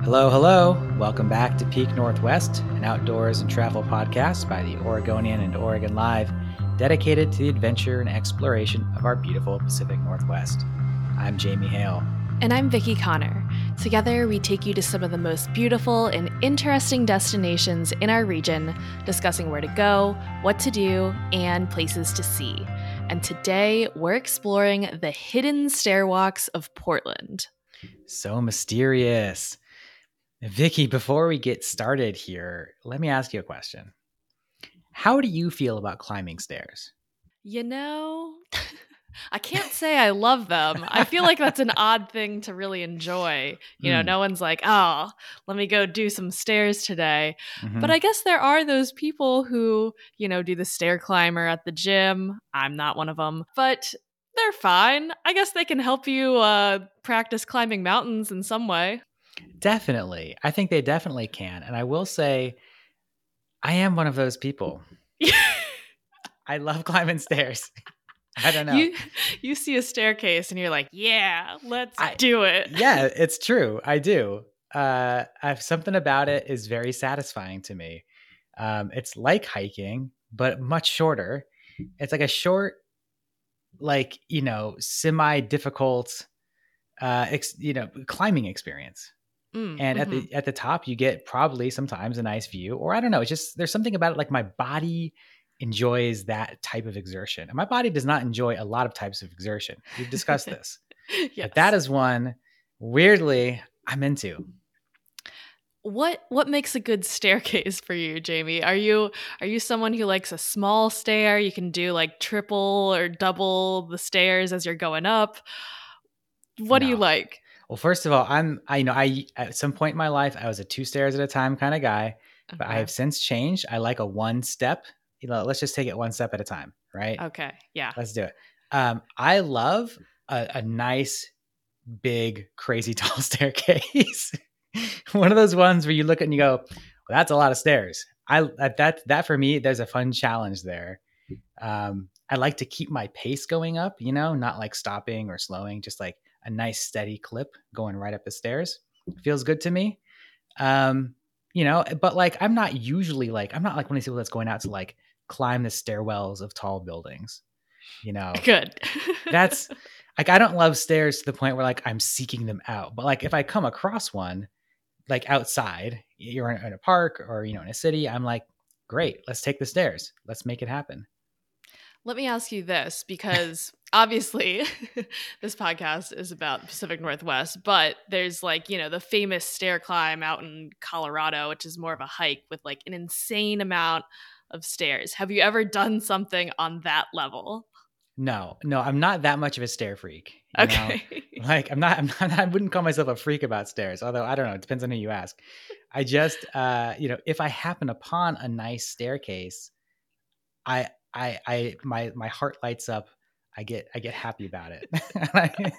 Hello, hello. Welcome back to Peak Northwest, an outdoors and travel podcast by the Oregonian and Oregon Live, dedicated to the adventure and exploration of our beautiful Pacific Northwest. I'm Jamie Hale. And I'm Vicki Connor. Together, we take you to some of the most beautiful and interesting destinations in our region, discussing where to go, what to do, and places to see. And today, we're exploring the hidden stairwalks of Portland. So mysterious. Vicki, before we get started here, let me ask you a question. How do you feel about climbing stairs? You know, I can't say I love them. I feel like that's an odd thing to really enjoy. No one's like, oh, let me go do some stairs today. But I guess there are those people who, do the stair climber at the gym. I'm not one of them, but they're fine. I guess they can help you practice climbing mountains in some way. Definitely. I think they definitely can. And I will say, I am one of those people. I love climbing stairs. I don't know. You see a staircase and you're like, yeah, let's do it. Yeah, it's true. I do. Something about it is very satisfying to me. It's like hiking, but much shorter. It's like a short, semi-difficult, climbing experience. And at the top, you get probably sometimes a nice view, or I don't know. It's just there's something about it. Like my body enjoys that type of exertion, and my body does not enjoy a lot of types of exertion. We've discussed this. Yes. But that is one weirdly I'm into. What makes a good staircase for you, Jamie? Are you someone who likes a small stair? You can do like triple or double the stairs as you're going up. What do you like? Well, first of all, I at some point in my life I was a 2 stairs at a time kind of guy, but I have since changed. I like a 1 step. Let's just take it 1 step at a time, right? Okay, yeah. Let's do it. I love a nice, big, crazy tall staircase. One of those ones where you look at and you go, well, that's a lot of stairs. That for me, there's a fun challenge there. I like to keep my pace going up, not like stopping or slowing, just like a nice steady clip going right up the stairs. Feels good to me. But like I'm not like one of these people that's going out to like climb the stairwells of tall buildings. Good. That's like I don't love stairs to the point where like I'm seeking them out. But like if I come across one, like outside, you're in a park or in a city, I'm like, great, let's take the stairs. Let's make it happen. Let me ask you this, because obviously this podcast is about the Pacific Northwest, but there's like, the famous stair climb out in Colorado, which is more of a hike with like an insane amount of stairs. Have you ever done something on that level? No, I'm not that much of a stair freak. Okay. Like I wouldn't call myself a freak about stairs, although I don't know, it depends on who you ask. I just, if I happen upon a nice staircase, my heart lights up. I get happy about it.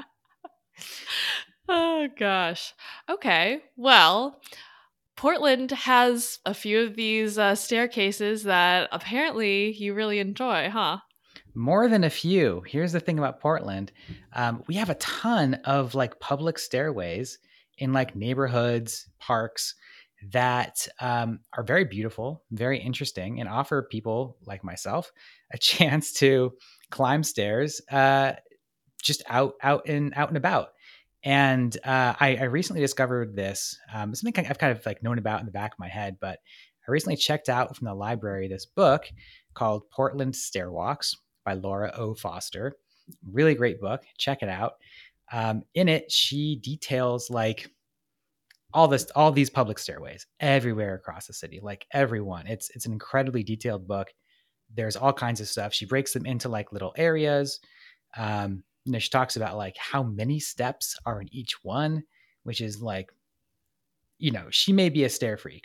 Oh gosh. Okay. Well, Portland has a few of these staircases that apparently you really enjoy, huh? More than a few. Here's the thing about Portland. We have a ton of like public stairways in like neighborhoods, parks that are very beautiful, very interesting, and offer people like myself a chance to climb stairs just out and about. And I recently discovered this. Something I've kind of like known about in the back of my head, but I recently checked out from the library this book called Portland Stairwalks by Laura O. Foster. Really great book. Check it out. In it, she details like all these public stairways everywhere across the city, like everyone. It's an incredibly detailed book. There's all kinds of stuff. She breaks them into like little areas. She talks about like how many steps are in each one, which is like, she may be a stair freak.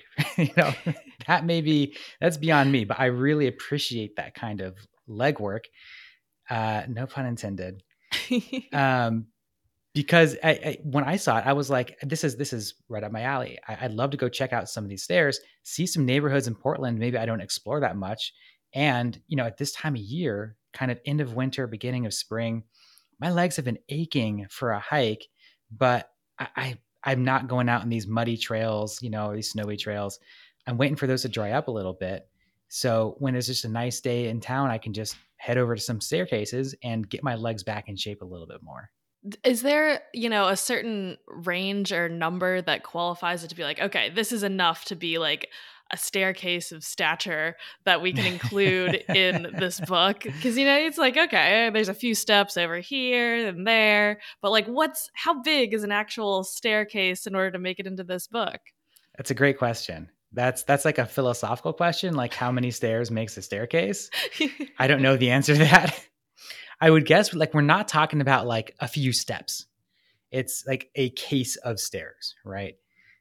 That's beyond me, but I really appreciate that kind of legwork. No pun intended. Because when I saw it, I was like, this is right up my alley. I'd love to go check out some of these stairs, see some neighborhoods in Portland. Maybe I don't explore that much. And, at this time of year, kind of end of winter, beginning of spring, my legs have been aching for a hike, but I I'm not going out on these muddy trails, or these snowy trails. I'm waiting for those to dry up a little bit. So when it's just a nice day in town, I can just head over to some staircases and get my legs back in shape a little bit more. Is there, a certain range or number that qualifies it to be like, okay, this is enough to be like a staircase of stature that we can include in this book? Because, it's like, okay, there's a few steps over here and there, but like, how big is an actual staircase in order to make it into this book? That's a great question. That's like a philosophical question, like how many stairs makes a staircase? I don't know the answer to that. I would guess like we're not talking about like a few steps. It's like a case of stairs, right?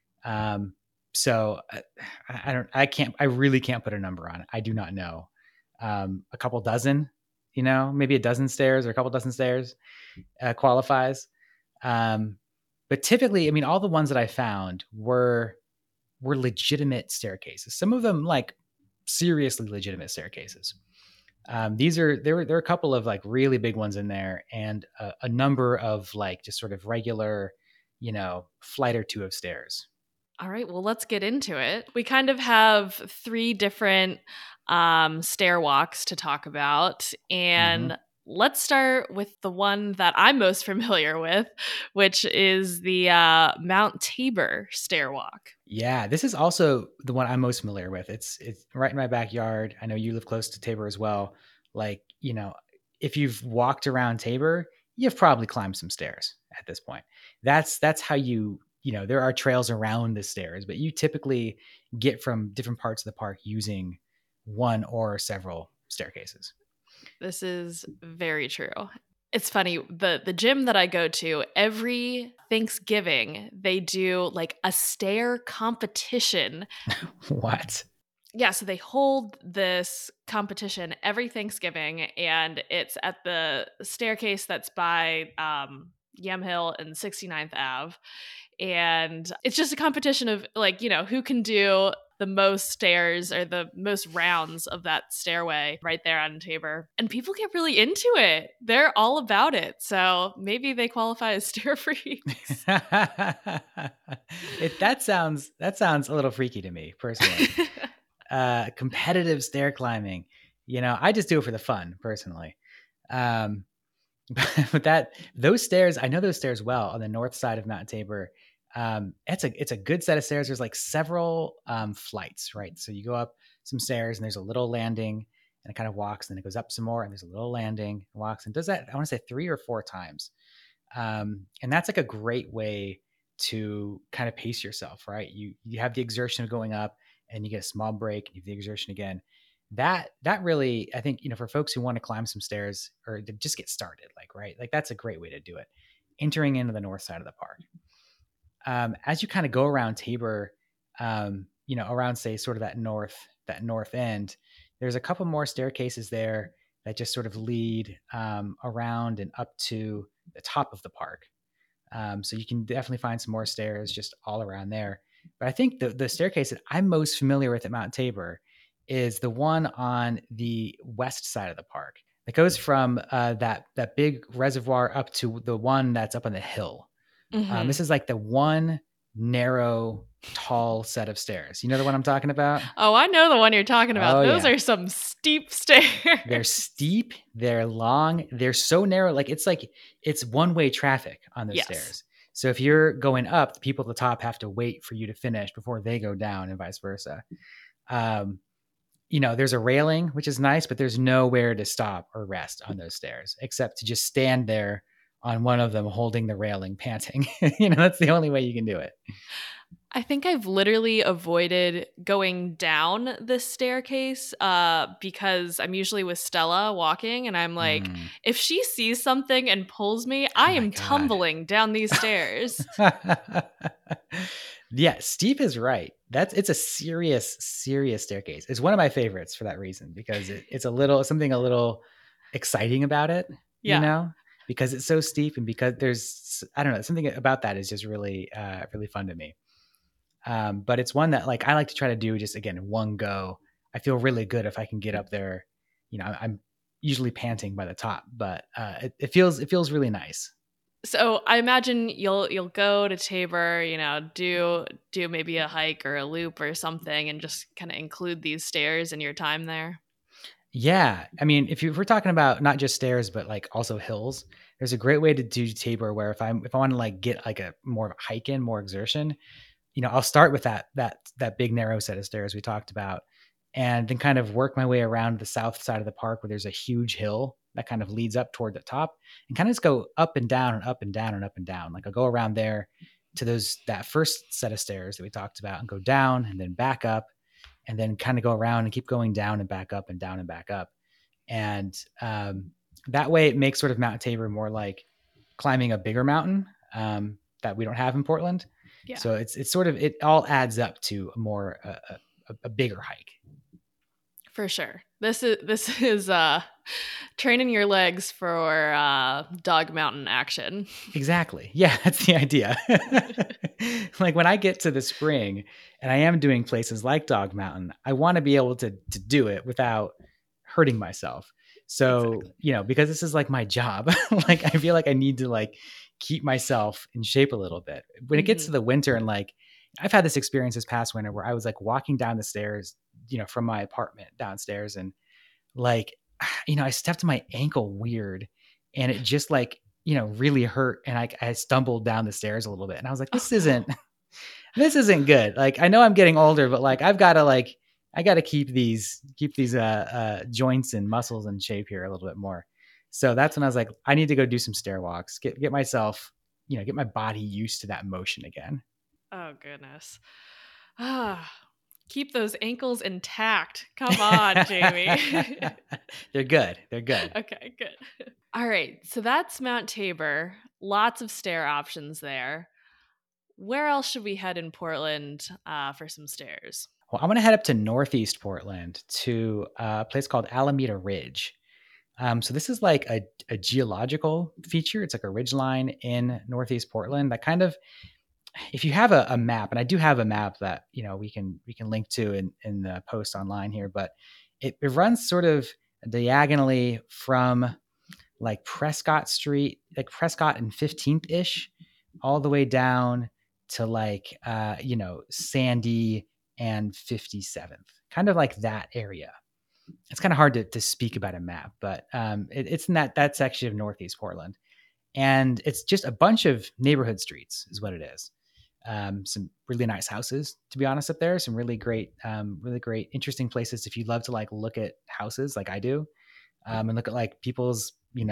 So I really can't put a number on it. I do not know. A couple dozen, maybe a dozen stairs or a couple dozen stairs qualifies. But typically, I mean, all the ones that I found were legitimate staircases. Some of them like seriously legitimate staircases. There were a couple of like really big ones in there, and a number of like just sort of regular, flight or two of stairs. All right, well, let's get into it. We kind of have 3 different stair walks to talk about. And let's start with the one that I'm most familiar with, which is the Mount Tabor stair walk. Yeah, this is also the one I'm most familiar with. It's right in my backyard. I know you live close to Tabor as well. Like, if you've walked around Tabor, you've probably climbed some stairs at this point. That's how there are trails around the stairs, but you typically get from different parts of the park using one or several staircases. This is very true. It's funny, the gym that I go to, every Thanksgiving, they do like a stair competition. What? Yeah, so they hold this competition every Thanksgiving, and it's at the staircase that's by Yamhill and 69th Ave. And it's just a competition of like, who can do the most stairs or the most rounds of that stairway right there on Tabor. And people get really into it. They're all about it. So maybe they qualify as stair freaks. That sounds a little freaky to me personally. Competitive stair climbing. I just do it for the fun personally. But those stairs, I know those stairs well on the north side of Mount Tabor. It's a good set of stairs. There's like several flights, right? So you go up some stairs and there's a little landing and it kind of walks, and then it goes up some more and there's a little landing, walks, and does that, I want to say 3 or 4 times. And that's like a great way to kind of pace yourself, right? You have the exertion of going up and you get a small break and you have the exertion again. That really, I think, for folks who want to climb some stairs or to just get started, like, right, like that's a great way to do it. Entering into the north side of the park. As you kind of go around Tabor, around say sort of that north end, there's a couple more staircases there that just sort of lead around and up to the top of the park. So you can definitely find some more stairs just all around there. But I think the staircase that I'm most familiar with at Mount Tabor is the one on the west side of the park that goes from that big reservoir up to the one that's up on the hill. Mm-hmm. This is like the one narrow, tall set of stairs. You know the one I'm talking about? Oh, I know the one you're talking about. Those are some steep stairs. They're steep. They're long. They're so narrow. Like it's one-way traffic on those stairs. So if you're going up, the people at the top have to wait for you to finish before they go down, and vice versa. There's a railing, which is nice, but there's nowhere to stop or rest on those stairs except to just stand there on one of them holding the railing, panting. That's the only way you can do it. I think I've literally avoided going down this staircase because I'm usually with Stella walking, and I'm like, if she sees something and pulls me, I am tumbling down these stairs. Yeah, Steve is right. It's a serious staircase. It's one of my favorites for that reason, because it's something a little exciting about it, because it's so steep, and because there's, I don't know, something about that is just really, really fun to me. But it's one that like I like to try to do just again in one go. I feel really good if I can get up there. I'm usually panting by the top, but it feels really nice. So I imagine you'll go to Tabor, do maybe a hike or a loop or something, and just kind of include these stairs in your time there. Yeah. I mean, if we're talking about not just stairs, but like also hills, there's a great way to do Tabor where if I want to like get like a more hike in, more exertion, I'll start with that big narrow set of stairs we talked about, and then kind of work my way around the south side of the park where there's a huge hill that kind of leads up toward the top, and kind of just go up and down and up and down and up and down. Like I'll go around there to that first set of stairs that we talked about and go down and then back up and then kind of go around and keep going down and back up and down and back up. And that way it makes sort of Mount Tabor more like climbing a bigger mountain that we don't have in Portland. Yeah. So it's sort of, it all adds up to a more, a bigger hike. For sure. This is training your legs for Dog Mountain action. Exactly. Yeah, that's the idea. Like when I get to the spring and I am doing places like Dog Mountain, I want to be able to do it without hurting myself. So, Exactly. Because this is like my job, like I feel like I need to like keep myself in shape a little bit. When it gets to the winter and like I've had this experience this past winter where I was like walking down the stairs, from my apartment downstairs and like, I stepped my ankle weird and it just like, really hurt. And I stumbled down the stairs a little bit and I was like, this isn't, this isn't good. Like, I know I'm getting older, but like, I got to keep these joints and muscles in shape here a little bit more. So that's when I was like, I need to go do some stair walks, get myself, get my body used to that motion again. Oh goodness. Keep those ankles intact. Come on, Jamie. They're good. They're good. Okay, good. All right. So that's Mount Tabor. Lots of stair options there. Where else should we head in Portland for some stairs? Well, I'm going to head up to Northeast Portland to a place called Alameda Ridge. So this is like a geological feature. It's like a ridge line in Northeast Portland that kind of, if you have a map, and I do have a map that we can link to in the post online here, but it runs sort of diagonally from like Prescott Street, like Prescott and 15th ish, all the way down to like Sandy and 57th, kind of like that area. It's kind of hard to speak about a map, but it's in that section of Northeast Portland, and it's just a bunch of neighborhood streets is what it is. Some really nice houses, to be honest, up there. Some really great, interesting places if you love to like look at houses like I do, and look at like people's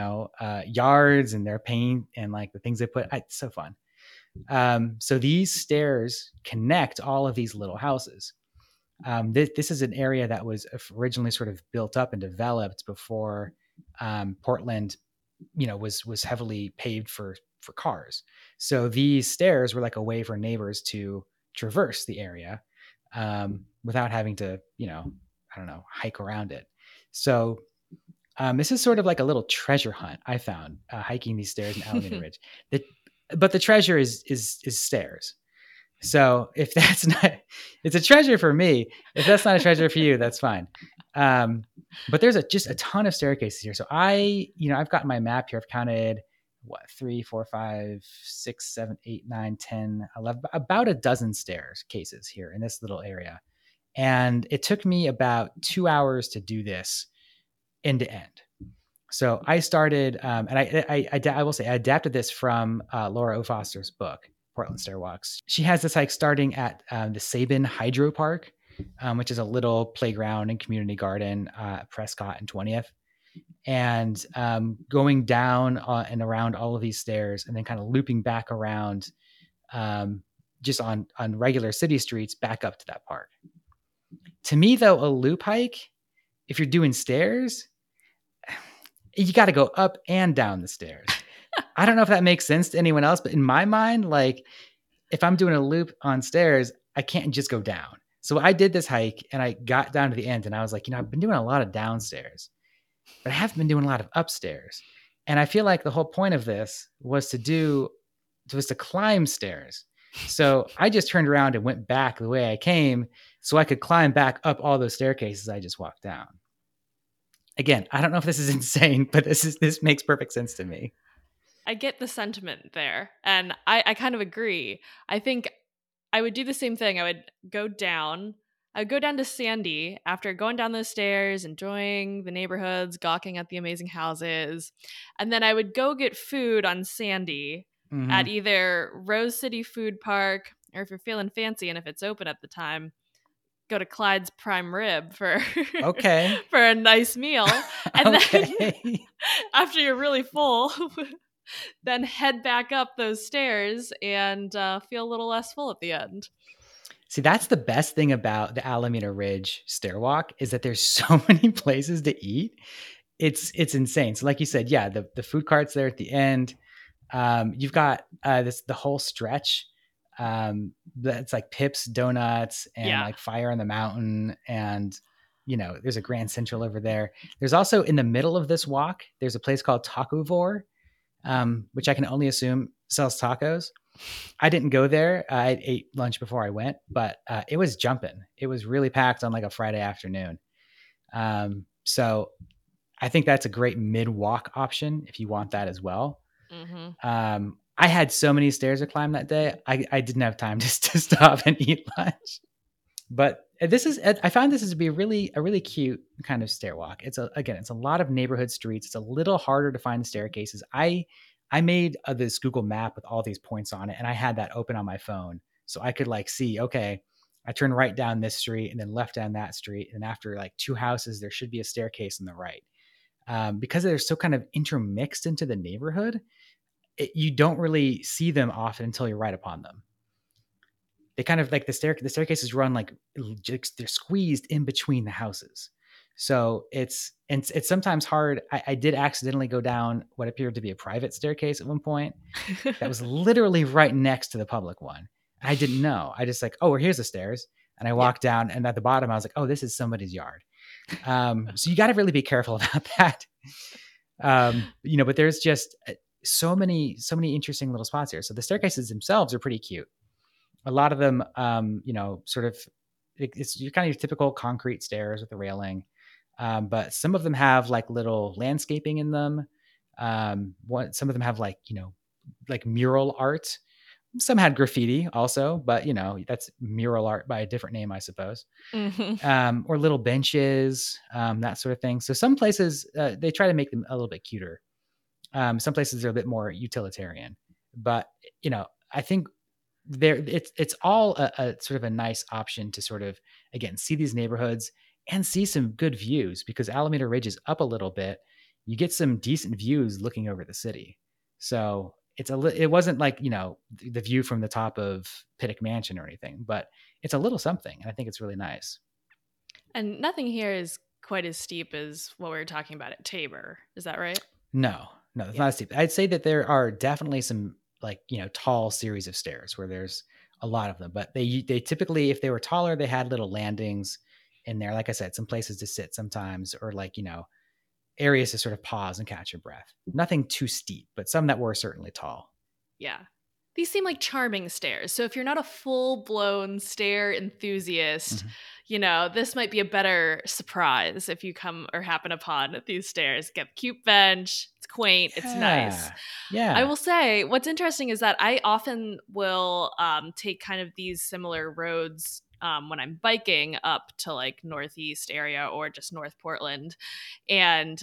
yards and their paint and like the things they put. It's so fun. So these stairs connect all of these little houses. This is an area that was originally sort of built up and developed before Portland, was heavily paved for cars. So these stairs were like a way for neighbors to traverse the area without having to, I don't know, hike around it. So this is sort of like a little treasure hunt I found hiking these stairs in Alameda Ridge. But the treasure is stairs. So if that's not, it's a treasure for me. If that's not a treasure for you, that's fine. But there's just a ton of staircases here. So I've got my map here. I've counted 3, 4, 5, 6, 7, 8, 9, 10, 11, about a dozen cases here in this little area. And it took me about 2 hours to do this end to end. So I started, and I will say I adapted this from Laura O. Foster's book, Portland Stairwalks. She has this hike starting at the Sabin Hydro Park, which is a little playground and community garden at Prescott and 20th. And going down and around all of these stairs and then kind of looping back around just on regular city streets back up to that park. To me, though, a loop hike, if you're doing stairs, you got to go up and down the stairs. I don't know if that makes sense to anyone else, but in my mind, like if I'm doing a loop on stairs, I can't just go down. So I did this hike and I got down to the end and I was like, I've been doing a lot of downstairs, but I haven't been doing a lot of upstairs. And I feel like the whole point of this was to climb stairs. So I just turned around and went back the way I came so I could climb back up all those staircases I just walked down. Again, I don't know if this is insane, but this makes perfect sense to me. I get the sentiment there, and I kind of agree. I think I would do the same thing. I would go down. I would go down to Sandy after going down those stairs, enjoying the neighborhoods, gawking at the amazing houses. And then I would go get food on Sandy Hmm. at either Rose City Food Park, or if you're feeling fancy and if it's open at the time, go to Clyde's Prime Rib for Okay. for a nice meal. And then Okay. after you're really full, then head back up those stairs and feel a little less full at the end. See, that's the best thing about the Alameda Ridge stairwalk is that there's so many places to eat. It's insane. So like you said, yeah, the food carts there at the end. You've got the whole stretch. That's like Pips Donuts and Yeah. like Fire on the Mountain, and there's a Grand Central over there. There's also in the middle of this walk, there's a place called Taco Vor, which I can only assume sells tacos. I didn't go there. I ate lunch before I went, but it was jumping. It was really packed on like a Friday afternoon. So I think that's a great mid walk option if you want that as well. Mm-hmm. I had so many stairs to climb that day. I didn't have time to stop and eat lunch. But I found this to be a really cute kind of stair walk. It's a lot of neighborhood streets. It's a little harder to find the staircases. I made this Google map with all these points on it, and I had that open on my phone so I could like see, okay, I turn right down this street and then left down that street, and after like two houses there should be a staircase on the right. Because they're so kind of intermixed into the neighborhood, you don't really see them often until you're right upon them. They kind of like the staircases run like they're squeezed in between the houses. So it's sometimes hard. I did accidentally go down what appeared to be a private staircase at one point that was literally right next to the public one. I didn't know. I just like, oh, well, here's the stairs. And I walked down, and at the bottom, I was like, oh, this is somebody's yard. So you got to really be careful about that. But there's just so many interesting little spots here. So the staircases themselves are pretty cute. A lot of them, sort of, it's kind of your typical concrete stairs with the railing. But some of them have like little landscaping in them. Some of them have like mural art. Some had graffiti also, but that's mural art by a different name, I suppose. Mm-hmm. Or little benches, that sort of thing. So some places they try to make them a little bit cuter. Some places are a bit more utilitarian, but I think it's all a sort of a nice option to sort of again see these neighborhoods and see some good views because Alameda Ridge is up a little bit. You get some decent views looking over the city. So it wasn't like the view from the top of Pittock Mansion or anything, but it's a little something, and I think it's really nice. And nothing here is quite as steep as what we were talking about at Tabor. Is that right? No, it's Yeah. not steep. I'd say that there are definitely some tall series of stairs where there's a lot of them, but they typically, if they were taller, they had little landings in there. Like I said, some places to sit sometimes, or areas to sort of pause and catch your breath. Nothing too steep, but some that were certainly tall. Yeah. These seem like charming stairs. So if you're not a full-blown stair enthusiast, this might be a better surprise if you come or happen upon these stairs. Get a cute bench. It's quaint. It's nice. Yeah. I will say what's interesting is that I often will take kind of these similar roads when I'm biking up to like Northeast area or just North Portland. And,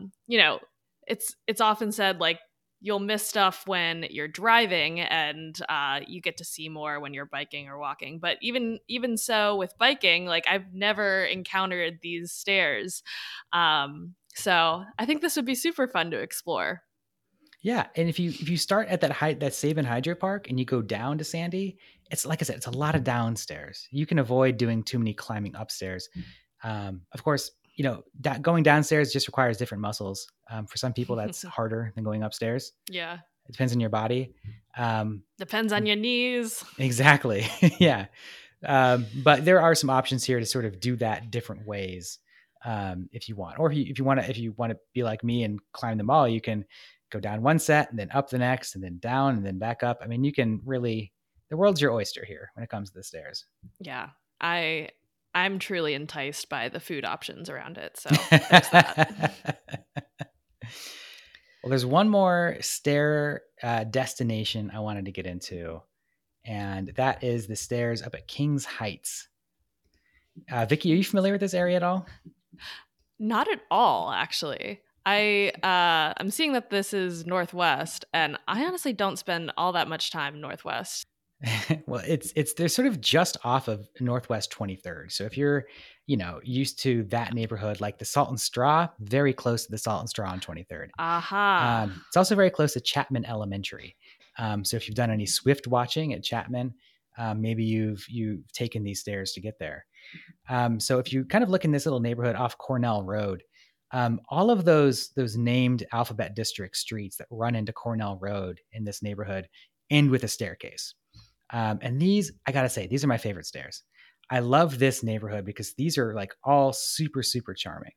it's often said like, you'll miss stuff when you're driving and you get to see more when you're biking or walking, but even so with biking, like I've never encountered these stairs, so I think this would be super fun to explore. Yeah, and if you start at that Save and Hydro Park and you go down to Sandy, it's like I said, it's a lot of downstairs. You can avoid doing too many climbing upstairs. Of course, going downstairs just requires different muscles. For some people, that's harder than going upstairs. Yeah, it depends on your body. Depends on your knees. Exactly. Yeah, but there are some options here to sort of do that different ways, if you want, or if you want to be like me and climb them all, you can go down one set and then up the next and then down and then back up. I mean, you can really, the world's your oyster here when it comes to the stairs. Yeah. I'm truly enticed by the food options around it. So there's that. Well, Well, there's one more stair destination I wanted to get into, and that is the stairs up at King's Heights. Vicky, are you familiar with this area at all? Not at all, actually. I'm seeing that this is Northwest, and I honestly don't spend all that much time Northwest. Well, it's they're sort of just off of Northwest 23rd. So if you're, used to that neighborhood, like the Salt and Straw, very close to the Salt and Straw on 23rd. Aha. It's also very close to Chapman Elementary. So if you've done any Swift watching at Chapman, maybe you've taken these stairs to get there. So if you kind of look in this little neighborhood off Cornell Road, all of those named alphabet district streets that run into Cornell Road in this neighborhood end with a staircase. And these, I gotta say, these are my favorite stairs. I love this neighborhood because these are like all super, super charming.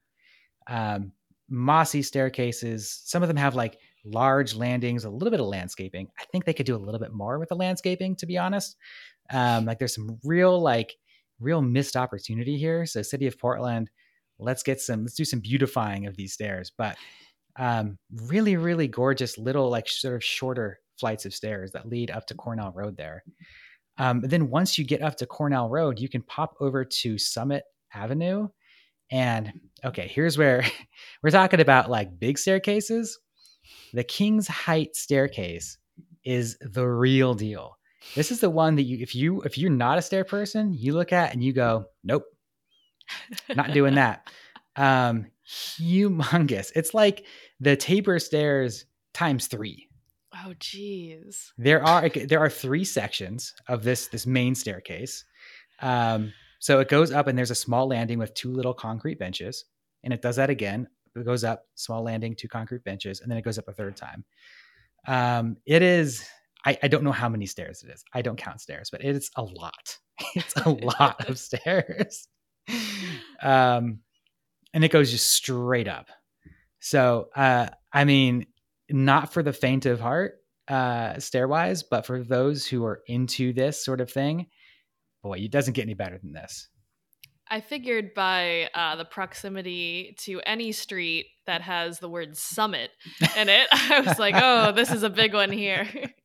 Mossy staircases. Some of them have like large landings, a little bit of landscaping. I think they could do a little bit more with the landscaping, to be honest. Like there's some real missed opportunity here. So City of Portland, let's do some beautifying of these stairs. But really, really gorgeous little like sort of shorter flights of stairs that lead up to Cornell Road there. Then once you get up to Cornell Road, you can pop over to Summit Avenue. And okay, here's where we're talking about like big staircases. The King's Height staircase is the real deal. This is the one that if you're not a stair person, you look at and you go, nope, not doing that. Humongous. It's like the Tabor stairs times 3. Oh, geez. There are 3 sections of this main staircase. So it goes up and there's a small landing with 2 little concrete benches, and it does that again. It goes up, small landing, 2 concrete benches, and then it goes up a third time. It is, I don't know how many stairs it is. I don't count stairs, but it's a lot. It's a lot of stairs. And it goes just straight up. So, I mean, not for the faint of heart, stairwise, but for those who are into this sort of thing, boy, it doesn't get any better than this. I figured by the proximity to any street that has the word summit in it, I was like, oh, this is a big one here.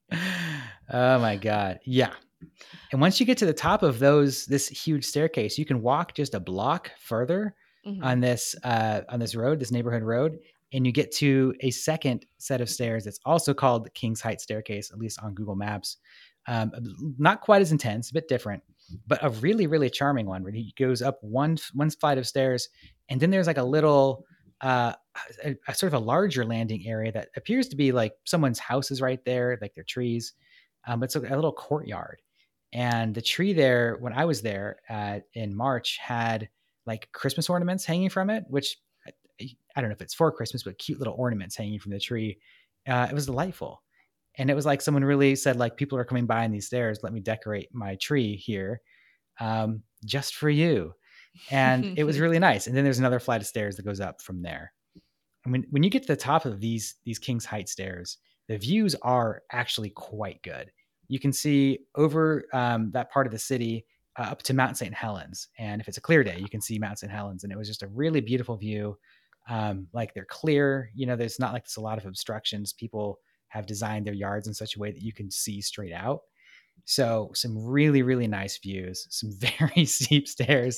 Oh my God. Yeah. And once you get to the top of this huge staircase, you can walk just a block further on this road, this neighborhood road, and you get to a second set of stairs. It's also called the King's Height staircase, at least on Google Maps. Not quite as intense, a bit different, but a really, really charming one where he goes up one flight of stairs, and then there's like a little, a sort of a larger landing area that appears to be like someone's house is right there, like their trees. But it's a little courtyard. And the tree there, when I was there in March, had like Christmas ornaments hanging from it, which I don't know if it's for Christmas, but cute little ornaments hanging from the tree. It was delightful. And it was like someone really said, like, people are coming by in these stairs. Let me decorate my tree here just for you. And it was really nice. And then there's another flight of stairs that goes up from there. And when you get to the top of these King's Height stairs, the views are actually quite good. You can see over that part of the city up to Mount St. Helens. And if it's a clear day, you can see Mount St. Helens. And it was just a really beautiful view. Like they're clear, there's not like there's a lot of obstructions. People have designed their yards in such a way that you can see straight out. So some really, really nice views, some very steep stairs.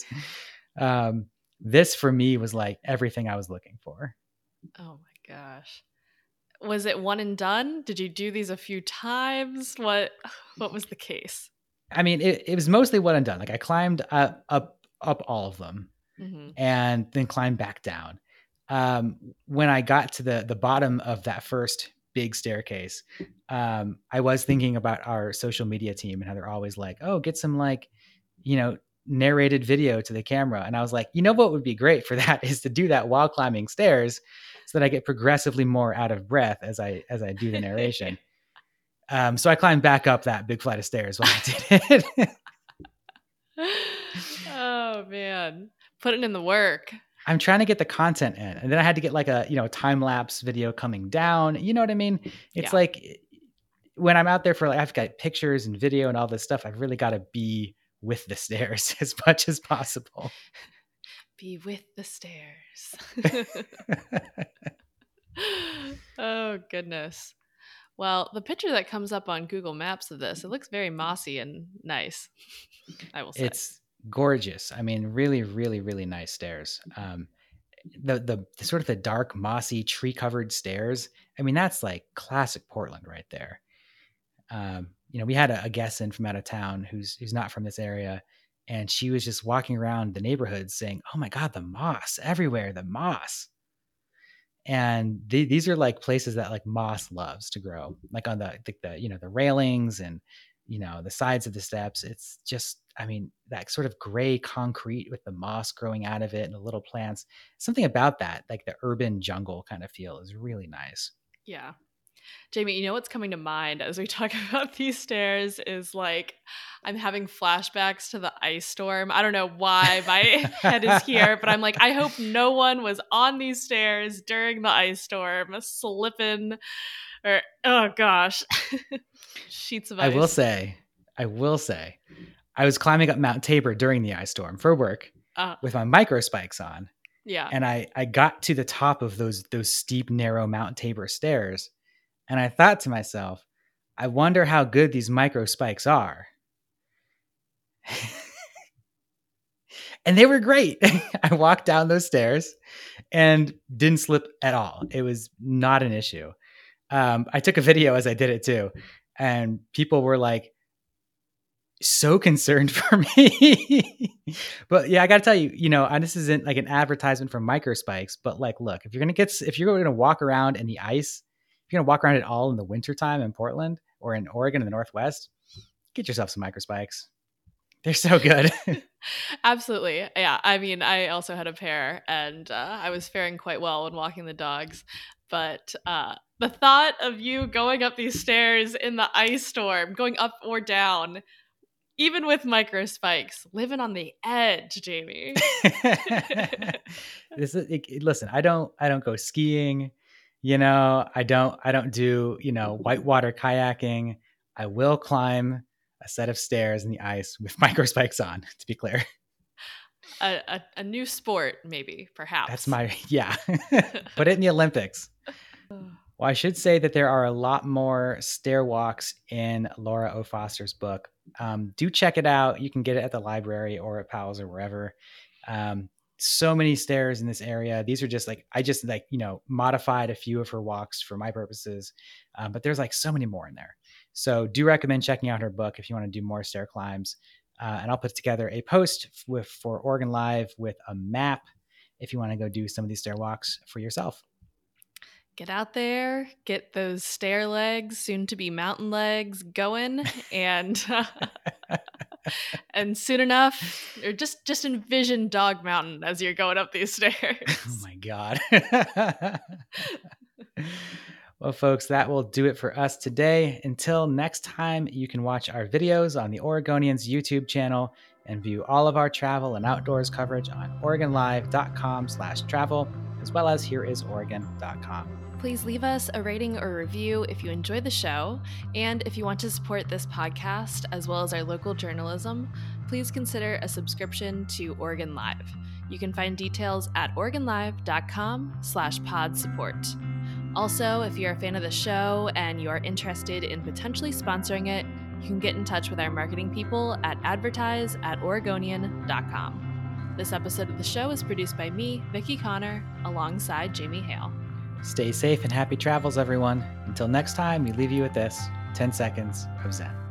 This for me was like everything I was looking for. Oh my gosh. Was it one and done? Did you do these a few times? What was the case? I mean, it was mostly one and done. Like I climbed up all of them and then climbed back down. When I got to the bottom of that first big staircase, I was thinking about our social media team and how they're always like, oh, get some like, narrated video to the camera. And I was like, what would be great for that is to do that while climbing stairs so that I get progressively more out of breath as I do the narration. So I climbed back up that big flight of stairs while I did it. Oh man, putting in the work. I'm trying to get the content in, and then I had to get like a time lapse video coming down. You know what I mean? It's like when I'm out there for like I've got pictures and video and all this stuff. I've really got to be with the stairs as much as possible. Be with the stairs. Oh, goodness. Well, the picture that comes up on Google Maps of this, it looks very mossy and nice, I will say. It's gorgeous. I mean, really, really, really nice stairs. The sort of the dark, mossy, tree covered stairs. I mean, that's like classic Portland right there. We had a guest in from out of town who's not from this area, and she was just walking around the neighborhood saying, "Oh my God, the moss everywhere, the moss." And these are like places that like moss loves to grow, like on the railings and the sides of the steps. It's just, I mean, that sort of gray concrete with the moss growing out of it and the little plants. Something about that, like the urban jungle kind of feel, is really nice. Yeah. Jamie, you know what's coming to mind as we talk about these stairs is like I'm having flashbacks to the ice storm. I don't know why my head is here, but I'm like, I hope no one was on these stairs during the ice storm, slipping or, oh gosh, sheets of ice. I will say, I was climbing up Mount Tabor during the ice storm for work with my micro spikes on. Yeah. And I got to the top of those steep, narrow Mount Tabor stairs. And I thought to myself, I wonder how good these micro spikes are. And they were great. I walked down those stairs and didn't slip at all. It was not an issue. I took a video as I did it too. And people were like, so concerned for me. But yeah, I got to tell you, and this isn't like an advertisement for micro spikes, but like, look, if you're going to walk around in the ice, if you're going to walk around it all in the wintertime in Portland or in Oregon in the Northwest, get yourself some micro spikes. They're so good. Absolutely. Yeah. I mean, I also had a pair and I was faring quite well when walking the dogs. But the thought of you going up these stairs in the ice storm, going up or down, even with micro spikes, living on the edge, Jamie. Listen, I don't go skiing. I don't do, whitewater kayaking. I will climb a set of stairs in the ice with micro spikes on, to be clear. A new sport, maybe, perhaps. That's put it in the Olympics. Well, I should say that there are a lot more stair walks in Laura O. Foster's book. Do check it out. You can get it at the library or at Powell's or wherever. So many stairs in this area. These are just I modified a few of her walks for my purposes. But there's like so many more in there. So do recommend checking out her book if you want to do more stair climbs. And I'll put together a post for Oregon Live with a map if you want to go do some of these stair walks for yourself. Get out there, get those stair legs, soon to be mountain legs going, and and soon enough, or just envision Dog Mountain as you're going up these stairs. Oh my God. Well, folks, that will do it for us today. Until next time, you can watch our videos on the Oregonians YouTube channel and view all of our travel and outdoors coverage on OregonLive.com/travel, as well as HereIsOregon.com. Please leave us a rating or review if you enjoy the show. And if you want to support this podcast, as well as our local journalism, please consider a subscription to Oregon Live. You can find details at OregonLive.com/pod support. Also, if you're a fan of the show and you are interested in potentially sponsoring it, you can get in touch with our marketing people at advertise@oregonian.com. This episode of the show is produced by me, Vicki Connor, alongside Jamie Hale. Stay safe and happy travels, everyone. Until next time, we leave you with this 10 seconds of Zen.